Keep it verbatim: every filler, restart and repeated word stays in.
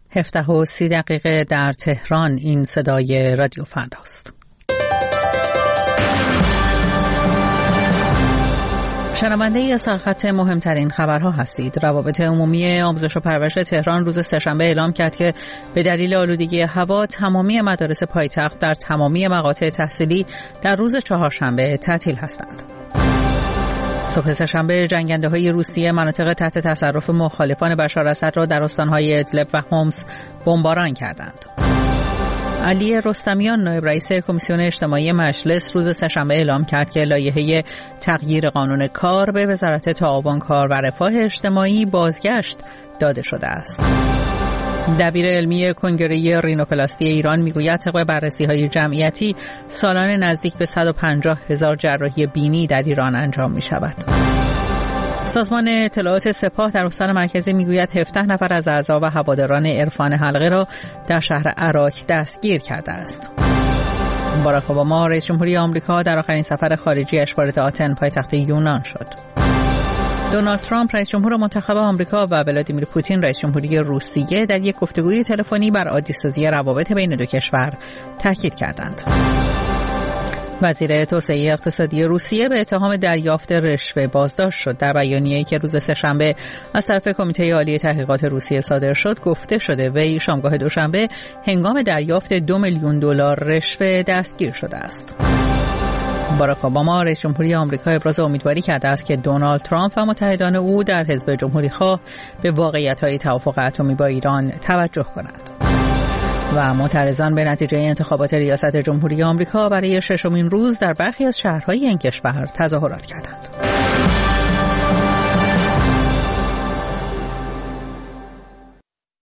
هفده و سی دقیقه در تهران. این صدای رادیو فرداست. شنونده ای از سرخط مهمترین خبرها هستید. روابط عمومی آموزش و پرورش تهران روز سه‌شنبه اعلام کرد که به دلیل آلودگی هوا تمامی مدارس پایتخت در تمامی مقاطع تحصیلی در روز چهارشنبه تعطیل هستند. صبح سه‌شنبه جنگنده‌های روسیه مناطق تحت تصرف مخالفان بشار اسد را در استان‌های ادلب و حمص بمباران کردند. علی رستمیان نایب رئیس کمیسیون اجتماعی مجلس روز سه‌شنبه اعلام کرد که لایحه تغییر قانون کار به وزارت تعاون کار و رفاه اجتماعی بازگشت داده شده است. دبیر علمی کنگره رینوپلاستی ایران میگوید طبق بررسی‌های جمعیتی سالانه نزدیک به صد و پنجاه هزار جراحی بینی در ایران انجام می‌شود. سازمان اطلاعات سپاه در استان مرکزی میگوید هفده نفر از اعضا و هواداران عرفان حلقه را در شهر عراق دستگیر کرده است. باراک اوباما رئیس جمهوری آمریکا در آخرین سفر خارجی‌اش وارد آتن پایتخت یونان شد. دونالد ترامپ رئیس جمهور منتخب آمریکا و ولادیمیر پوتین رئیس جمهوری روسیه در یک گفتگوی تلفنی بر عادی‌سازی روابط بین دو کشور تاکید کردند. وزیر توسعه اقتصادی روسیه به اتهام دریافت رشوه بازداشت شد. در بیانیه‌ای که روز سه‌شنبه از طرف کمیته عالی تحقیقات روسیه صادر شد گفته شده وی شامگاه دوشنبه هنگام دریافت دو میلیون دلار رشوه دستگیر شده است. باراک اوباما رئیس جمهوری آمریکا ابراز امیدواری کرده است که دونالد ترامپ و متحدان او در حزب جمهوری‌خواه به واقعیت‌های توافق اتمی با ایران توجه کنند. و معترضان به نتیجه انتخابات ریاست جمهوری آمریکا برای ششمین روز در برخی از شهرهای این کشور تظاهرات کردند.